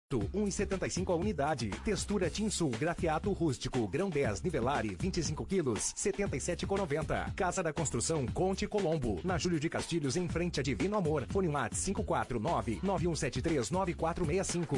1,75 a unidade. Textura Tinsul, grafiato rústico, grão 10, Nivelare, 25 quilos, 77,90. Casa da Construção Conte Colombo, na Júlio de Castilhos, em frente a Divino Amor. Fone WhatsApp 549-9173-9465.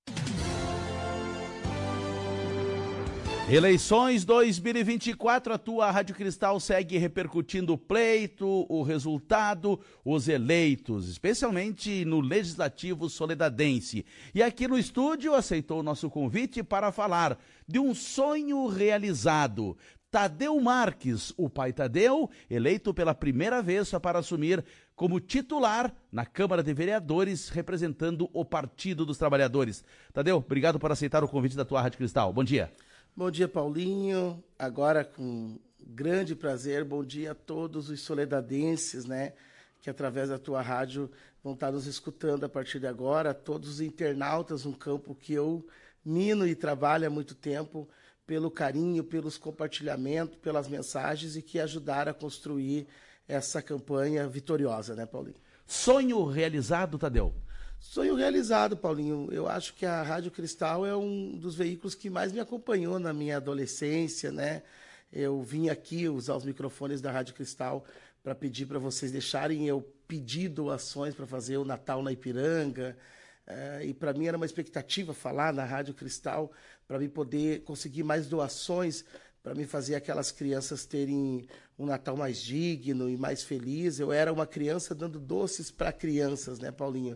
Eleições 2024, a tua Rádio Cristal segue repercutindo o pleito, o resultado, os eleitos, especialmente no Legislativo Soledadense. E aqui no estúdio aceitou o nosso convite para falar de um sonho realizado. Tadeu Marques, o pai Tadeu, eleito pela primeira vez para assumir como titular na Câmara de Vereadores, representando o Partido dos Trabalhadores. Tadeu, obrigado por aceitar o convite da tua Rádio Cristal. Bom dia. Bom dia, Paulinho. Agora, com grande prazer, bom dia a todos os soledadenses, né, que através da tua rádio vão estar nos escutando a partir de agora, todos os internautas, um campo que eu mino e trabalho há muito tempo, pelo carinho, pelos compartilhamentos, pelas mensagens e que ajudaram a construir essa campanha vitoriosa, né, Paulinho? Sonho realizado, Tadeu? Sonho realizado, Paulinho. Eu acho que a Rádio Cristal é um dos veículos que mais me acompanhou na minha adolescência, né? Eu vim aqui usar os microfones da Rádio Cristal para pedir para vocês deixarem eu pedir doações para fazer o Natal na Ipiranga. E para mim era uma expectativa falar na Rádio Cristal para mim poder conseguir mais doações para me fazer aquelas crianças terem um Natal mais digno e mais feliz. Eu era uma criança dando doces para crianças, né, Paulinho?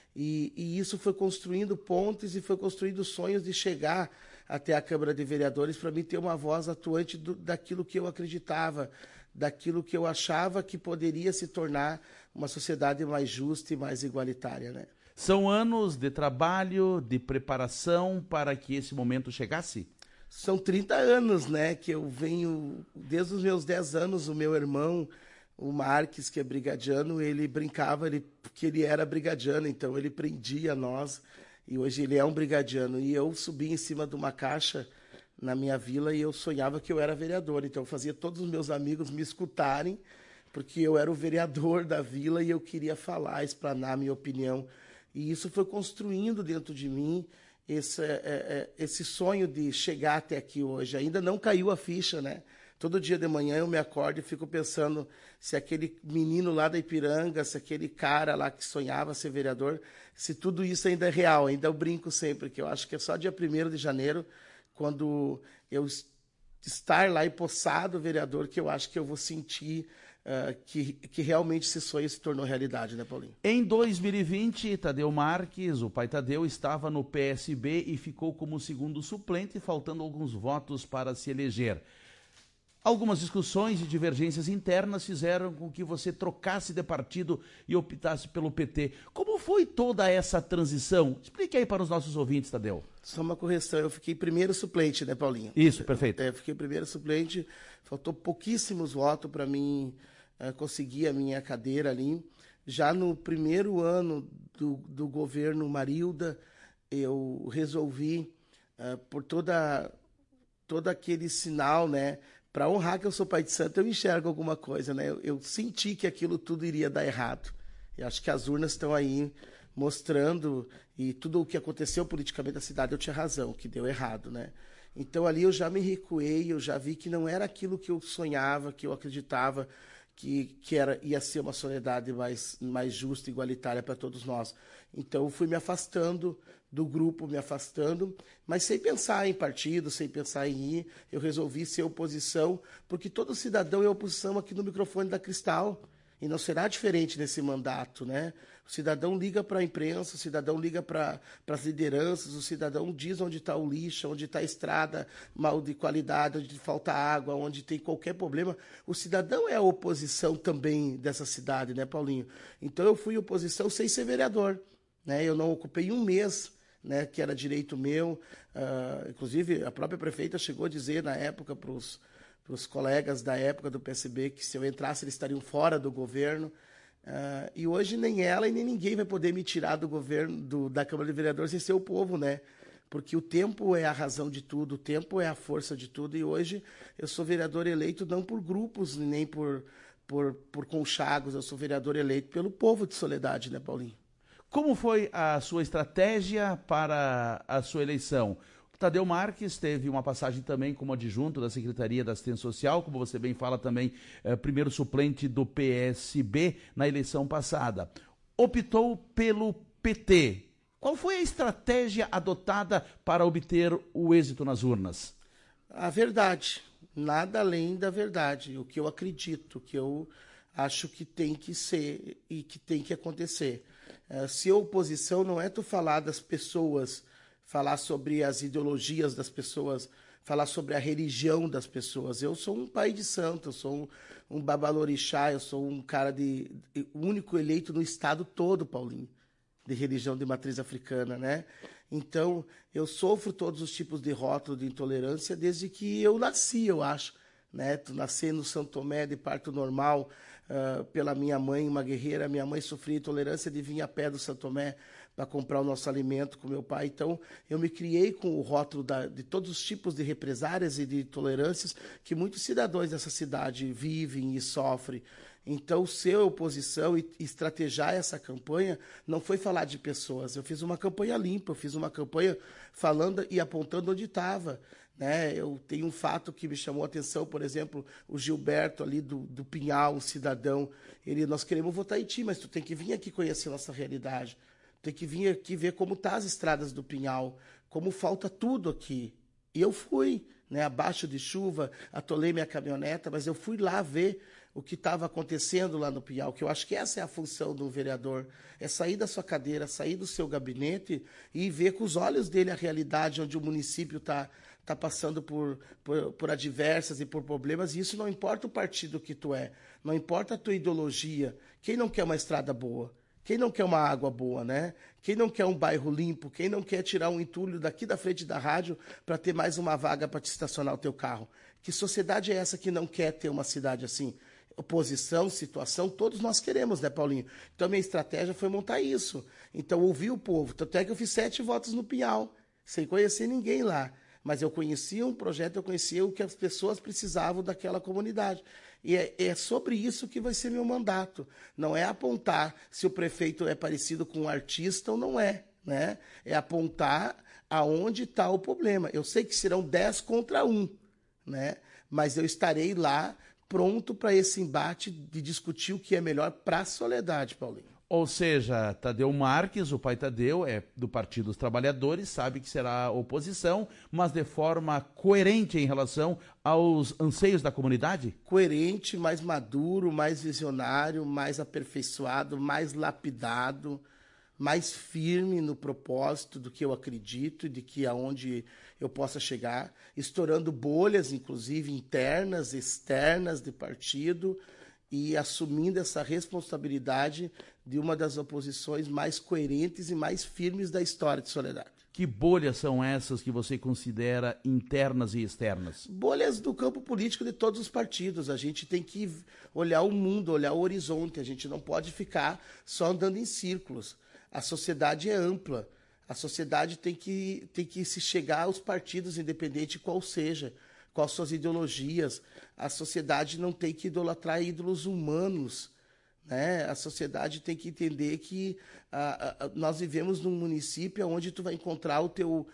E isso foi construindo pontes e foi construindo sonhos de chegar até a Câmara de Vereadores para mim ter uma voz atuante daquilo que eu acreditava, daquilo que eu achava que poderia se tornar uma sociedade mais justa e mais igualitária, né? São anos de trabalho, de preparação para que esse momento chegasse? São 30 anos, né, que eu venho, desde os meus 10 anos, o meu irmão, o Marques, que é brigadiano, ele brincava que ele era brigadiano, então ele prendia nós, e hoje ele é um brigadiano. E eu subi em cima de uma caixa na minha vila e eu sonhava que eu era vereador, então eu fazia todos os meus amigos me escutarem, porque eu era o vereador da vila e eu queria falar, explanar a minha opinião. E isso foi construindo dentro de mim esse sonho de chegar até aqui hoje. Ainda não caiu a ficha, né? Todo dia de manhã eu me acordo e fico pensando se aquele menino lá da Ipiranga, se aquele cara lá que sonhava ser vereador, se tudo isso ainda é real. Ainda eu brinco sempre, que eu acho que é só dia 1º de janeiro, quando eu estar lá empossado vereador, que eu acho que eu vou sentir que realmente esse sonho se tornou realidade, né, Paulinho? Em 2020, Tadeu Marques, o pai Tadeu, estava no PSB e ficou como segundo suplente, faltando alguns votos para se eleger. Algumas discussões e divergências internas fizeram com que você trocasse de partido e optasse pelo PT. Como foi toda essa transição? Explique aí para os nossos ouvintes, Tadeu. Só uma correção, eu fiquei primeiro suplente, né, Paulinho? Isso, perfeito. Eu fiquei primeiro suplente, faltou pouquíssimos votos para mim conseguir a minha cadeira ali. Já no primeiro ano do governo Marilda, eu resolvi, por todo aquele sinal, né, para honrar que eu sou pai de santo, eu enxergo alguma coisa, né? Eu senti que aquilo tudo iria dar errado. E acho que as urnas estão aí mostrando, e tudo o que aconteceu politicamente na cidade, eu tinha razão, que deu errado, né? Então ali eu já me recuei, eu já vi que não era aquilo que eu sonhava, que eu acreditava, que ia ser uma sociedade mais justa e igualitária para todos nós. Então eu fui me afastando do grupo, mas sem pensar em partido, sem pensar em ir, eu resolvi ser oposição, porque todo cidadão é oposição aqui no microfone da Cristal, e não será diferente nesse mandato, né? O cidadão liga para a imprensa, o cidadão liga para as lideranças, o cidadão diz onde está o lixo, onde está a estrada mal de qualidade, onde falta água, onde tem qualquer problema. O cidadão é a oposição também dessa cidade, né, Paulinho? Então eu fui oposição sem ser vereador, né? Eu não ocupei um mês, né, que era direito meu. Inclusive, a própria prefeita chegou a dizer na época para os colegas da época do PSB que se eu entrasse eles estariam fora do governo. E hoje nem ela e nem ninguém vai poder me tirar do governo, da Câmara de Vereadores sem ser o povo, né? Porque o tempo é a razão de tudo, o tempo é a força de tudo. E hoje eu sou vereador eleito não por grupos, nem por conchagos, eu sou vereador eleito pelo povo de Soledade, né, Paulinho? Como foi a sua estratégia para a sua eleição? Tadeu Marques teve uma passagem também como adjunto da Secretaria da Assistência Social, como você bem fala também, primeiro suplente do PSB na eleição passada. Optou pelo PT. Qual foi a estratégia adotada para obter o êxito nas urnas? A verdade, nada além da verdade, o que eu acredito, o que eu acho que tem que ser e que tem que acontecer. Se a oposição não é tu falar das pessoas, falar sobre as ideologias das pessoas, falar sobre a religião das pessoas. Eu sou um pai de santo, eu sou um babalorixá, eu sou um cara único eleito no estado todo, Paulinho, de religião de matriz africana, né? Então, eu sofro todos os tipos de rótulo de intolerância desde que eu nasci, eu acho, né? Tu nascer no São Tomé de parto normal, pela minha mãe, uma guerreira. Minha mãe sofria intolerância de vir a pé do São Tomé para comprar o nosso alimento com meu pai. Então, eu me criei com o rótulo de todos os tipos de represárias e de intolerâncias que muitos cidadãos dessa cidade vivem e sofrem. Então, ser oposição e estrategiar essa campanha não foi falar de pessoas. Eu fiz uma campanha limpa, eu fiz uma campanha falando e apontando onde estava. Né? Eu tenho um fato que me chamou a atenção, por exemplo, o Gilberto ali do Pinhal, um cidadão. Nós queremos votar em ti, mas tu tem que vir aqui conhecer a nossa realidade. Tem que vir aqui ver como tá as estradas do Pinhal, como falta tudo aqui. E eu fui, né, abaixo de chuva, atolei minha caminhoneta, mas eu fui lá ver o que estava acontecendo lá no Pinhal, que eu acho que essa é a função do vereador, é sair da sua cadeira, sair do seu gabinete e ver com os olhos dele a realidade onde o município está passando por adversas e por problemas, e isso não importa o partido que tu é, não importa a tua ideologia. Quem não quer uma estrada boa? Quem não quer uma água boa, né? Quem não quer um bairro limpo? Quem não quer tirar um entulho daqui da frente da rádio para ter mais uma vaga para te estacionar o teu carro? Que sociedade é essa que não quer ter uma cidade assim? Oposição, situação, todos nós queremos, né, Paulinho? Então, minha estratégia foi montar isso. Então, ouvir o povo. Tanto é que eu fiz 7 votos no Pinhal, sem conhecer ninguém lá. Mas eu conhecia um projeto, eu conhecia o que as pessoas precisavam daquela comunidade. E é sobre isso que vai ser meu mandato. Não é apontar se o prefeito é parecido com um artista ou não é, né? É apontar aonde está o problema. Eu sei que serão 10 contra 1, né? Mas eu estarei lá pronto para esse embate de discutir o que é melhor para a Soledade, Paulinho. Ou seja, Tadeu Marques, o pai Tadeu, é do Partido dos Trabalhadores, sabe que será oposição, mas de forma coerente em relação aos anseios da comunidade? Coerente, mais maduro, mais visionário, mais aperfeiçoado, mais lapidado, mais firme no propósito do que eu acredito e de que aonde eu possa chegar, estourando bolhas, inclusive internas, externas de partido, e assumindo essa responsabilidade de uma das oposições mais coerentes e mais firmes da história de Soledade. Que bolhas são essas que você considera internas e externas? Bolhas do campo político de todos os partidos. A gente tem que olhar o mundo, olhar o horizonte. A gente não pode ficar só andando em círculos. A sociedade é ampla. A sociedade tem que se chegar aos partidos, independente de qual seja, quais suas ideologias. A sociedade não tem que idolatrar ídolos humanos, né? A sociedade tem que entender que nós vivemos num município onde tu vai encontrar o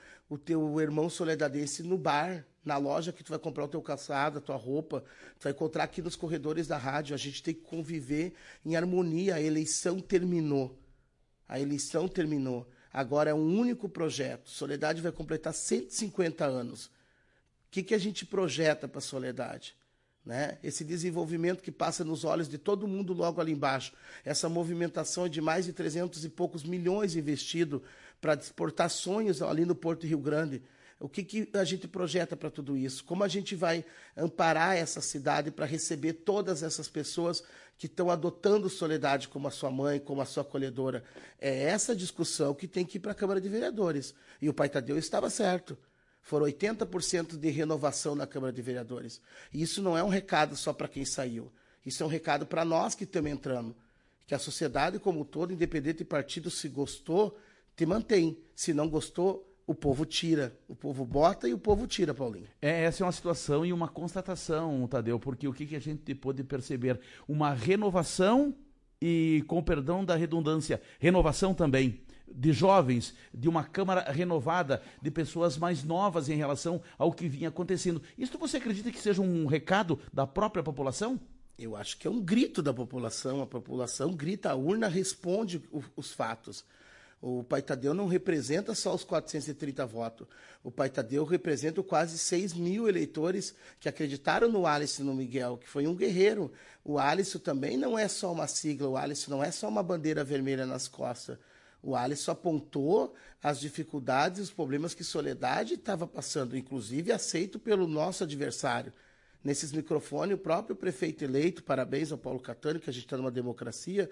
teu irmão soledadense no bar, na loja que tu vai comprar o teu calçado, a tua roupa, tu vai encontrar aqui nos corredores da rádio. A gente tem que conviver em harmonia. A eleição terminou. A eleição terminou. Agora é um único projeto. Soledade vai completar 150 anos. O que a gente projeta para a Soledade? Né? Esse desenvolvimento que passa nos olhos de todo mundo logo ali embaixo. Essa movimentação de mais de 300 e poucos milhões investido para exportar sonhos ali no Porto Rio Grande. O que a gente projeta para tudo isso? Como a gente vai amparar essa cidade para receber todas essas pessoas que estão adotando Soledade como a sua mãe, como a sua acolhedora? É essa discussão que tem que ir para a Câmara de Vereadores. E o pai Tadeu estava certo. Foram 80% de renovação na Câmara de Vereadores. E isso não é um recado só para quem saiu. Isso é um recado para nós que estamos entrando. Que a sociedade como um todo, independente de partido, se gostou, te mantém. Se não gostou, o povo tira. O povo bota e o povo tira, Paulinho. Essa é uma situação e uma constatação, Tadeu, porque o que a gente pôde perceber? Uma renovação e, com perdão da redundância, renovação também, de jovens, de uma Câmara renovada, de pessoas mais novas em relação ao que vinha acontecendo. Isso você acredita que seja um recado da própria população? Eu acho que é um grito da população. A população grita, a urna responde os fatos. O Pai Tadeu não representa só os 430 votos. O Pai Tadeu representa quase 6 mil eleitores que acreditaram no Alisson e no Miguel, que foi um guerreiro. O Alisson também não é só uma sigla, o Alisson não é só uma bandeira vermelha nas costas. O Alisson apontou as dificuldades e os problemas que Soledade estava passando, inclusive aceito pelo nosso adversário. Nesses microfones, o próprio prefeito eleito, parabéns ao Paulo Catani, que a gente está numa democracia,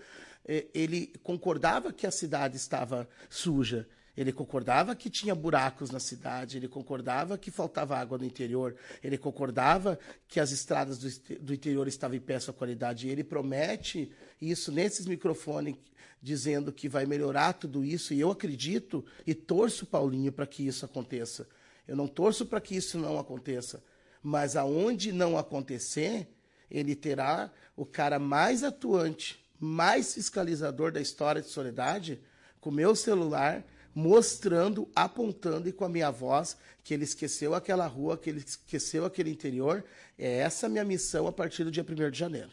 ele concordava que a cidade estava suja, ele concordava que tinha buracos na cidade, ele concordava que faltava água no interior, ele concordava que as estradas do interior estavam em péssima qualidade. E ele promete isso nesses microfones, dizendo que vai melhorar tudo isso, e eu acredito e torço, Paulinho, para que isso aconteça. Eu não torço para que isso não aconteça, mas aonde não acontecer, ele terá o cara mais atuante, mais fiscalizador da história de Soledade, com o meu celular, mostrando, apontando e com a minha voz que ele esqueceu aquela rua, que ele esqueceu aquele interior. É essa a minha missão a partir do dia 1º de janeiro.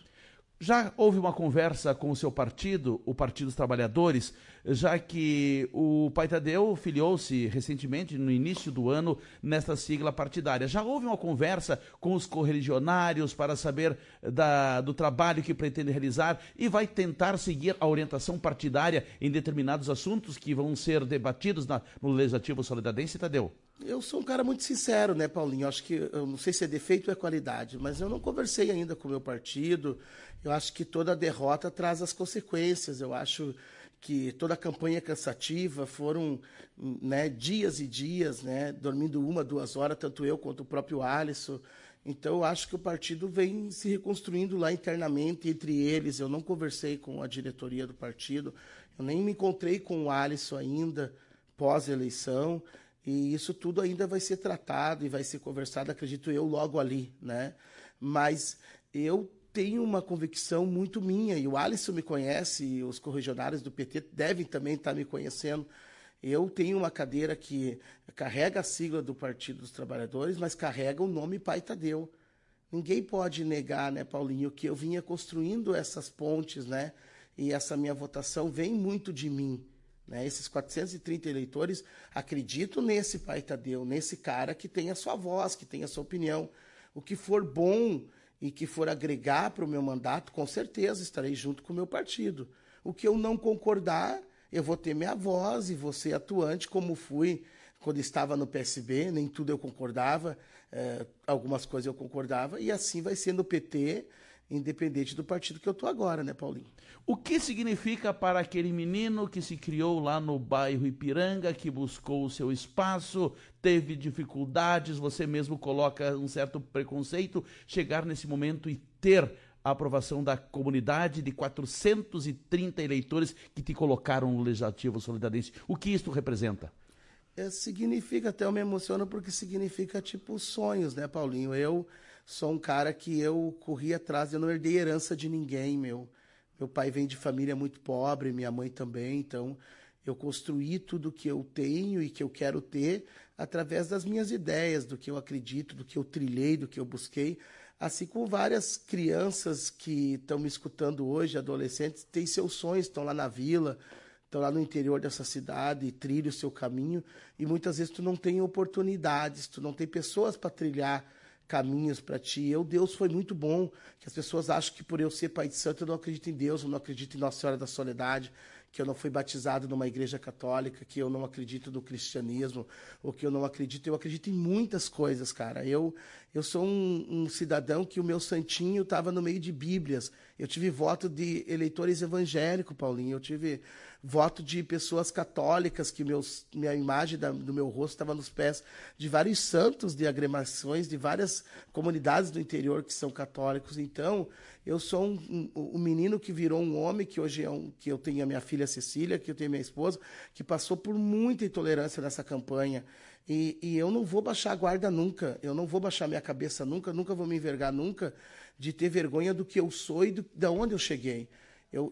Já houve uma conversa com o seu partido, o Partido dos Trabalhadores, já que o Pai Tadeu filiou-se recentemente, no início do ano, nesta sigla partidária. Já houve uma conversa com os correligionários para saber do trabalho que pretende realizar e vai tentar seguir a orientação partidária em determinados assuntos que vão ser debatidos no Legislativo Solidadense, Tadeu? Eu sou um cara muito sincero, né, Paulinho? Acho que, eu não sei se é defeito ou é qualidade, mas eu não conversei ainda com o meu partido. Eu acho que toda derrota traz as consequências. Eu acho que toda a campanha cansativa foram, né, dias e dias, né, dormindo 1, 2 horas, tanto eu quanto o próprio Alisson. Então, eu acho que o partido vem se reconstruindo lá internamente entre eles. Eu não conversei com a diretoria do partido, eu nem me encontrei com o Alisson ainda, pós-eleição. E isso tudo ainda vai ser tratado e vai ser conversado, acredito eu, logo ali, né? Mas eu tenho uma convicção muito minha, e o Alisson me conhece, e os correligionários do PT devem também estar me conhecendo. Eu tenho uma cadeira que carrega a sigla do Partido dos Trabalhadores, mas carrega o nome Pai Tadeu. Ninguém pode negar, né, Paulinho, que eu vinha construindo essas pontes, né? E essa minha votação vem muito de mim. Né? Esses 430 eleitores acreditam nesse Pai Tadeu, nesse cara que tem a sua voz, que tem a sua opinião. O que for bom e que for agregar para o meu mandato, com certeza estarei junto com o meu partido. O que eu não concordar, eu vou ter minha voz e vou ser atuante, como fui quando estava no PSB, nem tudo eu concordava, algumas coisas eu concordava, e assim vai ser no PT, independente do partido que eu estou agora, né, Paulinho? O que significa para aquele menino que se criou lá no bairro Ipiranga, que buscou o seu espaço, teve dificuldades, você mesmo coloca um certo preconceito, chegar nesse momento e ter a aprovação da comunidade de 430 eleitores que te colocaram no Legislativo Solidadense? O que isto representa? Significa, até eu me emociono, porque significa tipo sonhos, né, Paulinho? Eu sou um cara que eu corri atrás, eu não herdei herança de ninguém, meu pai vem de família muito pobre, minha mãe também, então eu construí tudo que eu tenho e que eu quero ter através das minhas ideias, do que eu acredito, do que eu trilhei, do que eu busquei, assim como várias crianças que estão me escutando hoje, adolescentes, têm seus sonhos, estão lá na vila, estão lá no interior dessa cidade, trilham o seu caminho, e muitas vezes tu não tem oportunidades, tu não tem pessoas para trilhar caminhos para ti. Deus foi muito bom, que as pessoas acham que por eu ser pai de santo eu não acredito em Deus, eu não acredito em Nossa Senhora da Soledade, que eu não fui batizado numa igreja católica, que eu não acredito no cristianismo, ou que eu não acredito. Eu acredito em muitas coisas, cara. Eu sou um cidadão que o meu santinho estava no meio de bíblias. Eu tive voto de eleitores evangélicos, Paulinho. Eu tive voto de pessoas católicas, que minha imagem do meu rosto estava nos pés de vários santos de agremiações, de várias comunidades do interior que são católicos. Então, eu sou um menino que virou um homem, que hoje que eu tenho a minha filha Cecília, que eu tenho a minha esposa, que passou por muita intolerância nessa campanha. E eu não vou baixar a guarda nunca, eu não vou baixar minha cabeça nunca vou me envergar nunca de ter vergonha do que eu sou e de onde eu cheguei. Eu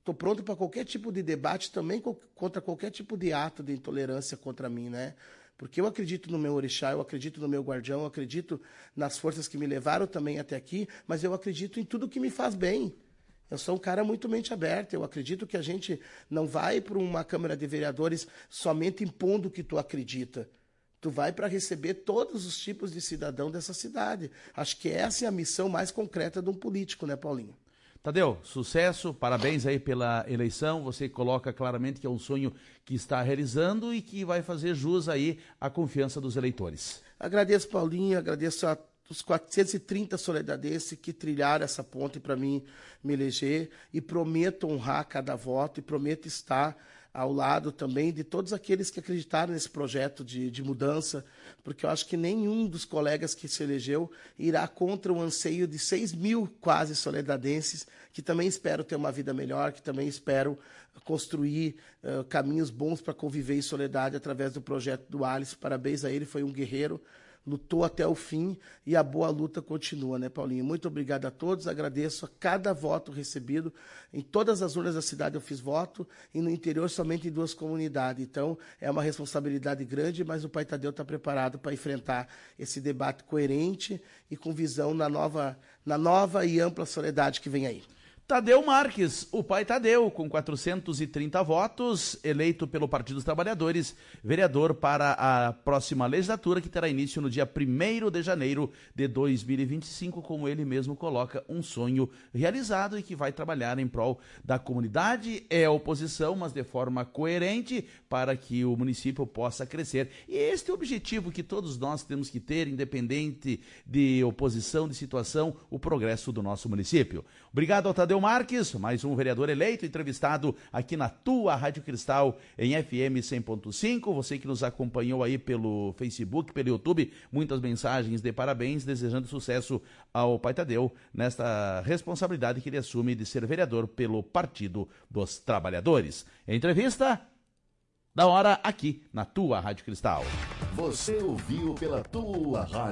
estou pronto para qualquer tipo de debate também contra qualquer tipo de ato de intolerância contra mim, né? Porque eu acredito no meu orixá, eu acredito no meu guardião, eu acredito nas forças que me levaram também até aqui, mas eu acredito em tudo que me faz bem. Eu sou um cara muito mente aberta, eu acredito que a gente não vai para uma Câmara de Vereadores somente impondo o que tu acredita. Tu vai para receber todos os tipos de cidadão dessa cidade. Acho que essa é a missão mais concreta de um político, né, Paulinho? Tadeu, sucesso, parabéns aí pela eleição, você coloca claramente que é um sonho que está realizando e que vai fazer jus aí à confiança dos eleitores. Agradeço, Paulinho, agradeço a os 430 soledadenses que trilharam essa ponte para mim me eleger, e prometo honrar cada voto e prometo estar ao lado também de todos aqueles que acreditaram nesse projeto de mudança, porque eu acho que nenhum dos colegas que se elegeu irá contra o anseio de 6 mil quase soledadenses, que também esperam ter uma vida melhor, que também esperam construir caminhos bons para conviver em soledade através do projeto do Alisson. Parabéns a ele, foi um guerreiro, lutou até o fim e a boa luta continua, né, Paulinho? Muito obrigado a todos, agradeço a cada voto recebido. Em todas as urnas da cidade eu fiz voto e no interior somente em 2 comunidades. Então é uma responsabilidade grande, mas o Pai Tadeu está preparado para enfrentar esse debate coerente e com visão na nova e ampla soledade que vem aí. Tadeu Marques, o pai Tadeu, com 430 votos, eleito pelo Partido dos Trabalhadores, vereador para a próxima legislatura, que terá início no dia 1º de janeiro de 2025, como ele mesmo coloca, um sonho realizado e que vai trabalhar em prol da comunidade, é oposição, mas de forma coerente, para que o município possa crescer. E este é o objetivo que todos nós temos que ter, independente de oposição, de situação, o progresso do nosso município. Obrigado ao Tadeu Marques, mais um vereador eleito, entrevistado aqui na tua Rádio Cristal em FM 100.5. Você que nos acompanhou aí pelo Facebook, pelo YouTube, muitas mensagens de parabéns, desejando sucesso ao pai Tadeu nesta responsabilidade que ele assume de ser vereador pelo Partido dos Trabalhadores. Entrevista da hora aqui na tua Rádio Cristal. Você ouviu pela tua Rádio